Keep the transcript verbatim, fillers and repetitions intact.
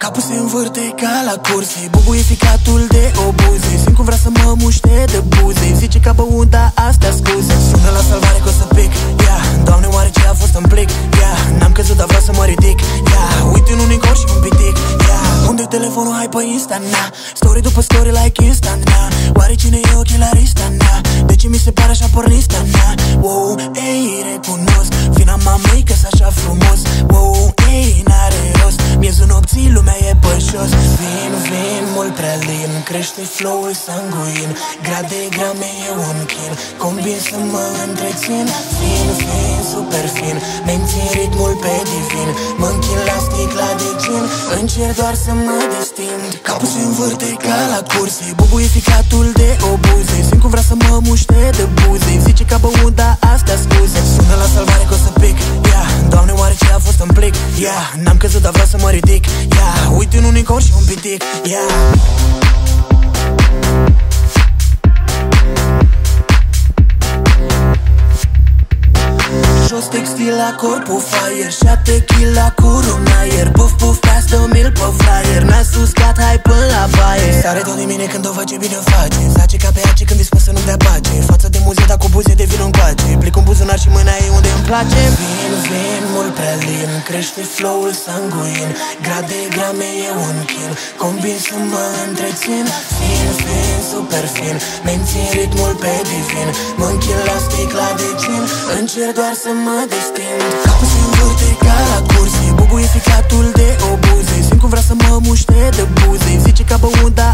Capul se învârte ca la curse, bubuie ficatul de obuze. Simt cum vrea să mă muște de buze. Zice că a băut, dar astea scuze. Sună la salvare că o să pic, yeah. Doamne, oare ce a fost în plic, yeah. N-am căzut, dar vreau să mă ridic, yeah. Uite un unicor și un pitic, yeah. Unde-i telefonul, hai pe Insta, na. Story după story like instant, na. Oare cine e ochelarista, na? De ce mi se pare așa pornista, na? Wow, ei, recunosc fina mamei că-s așa frumos. Wow, ei, n-are rost. Miezul nopții, lumea e pe jos. Vin, vin, mult prea lin. Crește flow-ul sanguin. Grad de grame e un kill. Combin să mă întrețin. Fin, fin, super fin. Mențin ritmul pe divin. Mă închin la sticla de gin. Încerc doar să mă destind. Capul se învârte ca la curse, bubuie ficatul de obuze. Simt cum vrea să mă muște de buze. Zice că a băut, dar astea scuze. Sună la salvare că o să pic, yeah. Doamne, oare ce a fost în plic, yeah. N-am căzut, dar vreau să mă ridic, yeah. Uite un unicor și un pitic, yeah. Jos textil la corpul fire, șa tequila cu rum în aer. Puf, puf, castă mil pe flyer. N-a suscat, hai până la baie. Sare tot din mine când o văd ce bine face. Zace ca pe ace când dispus să nu dea pace. Față de muze, dar cu buze de vin încoace. Plic un buzunar și mâna e unde îmi place. Vin, vin, mult prea lin. Crește flow-ul sanguin. Grad de grame e un kill. Combin să mă întrețin. Fin, fin, super fin. Mențin ritmul pe divin. Mă închin la sticla de gin. Încerc doar să mă destind. Capul se învârte ca la curse, bubuie ficatul de obuze. Simt cum vrea să mă muște de buze. Zice că a băut, dar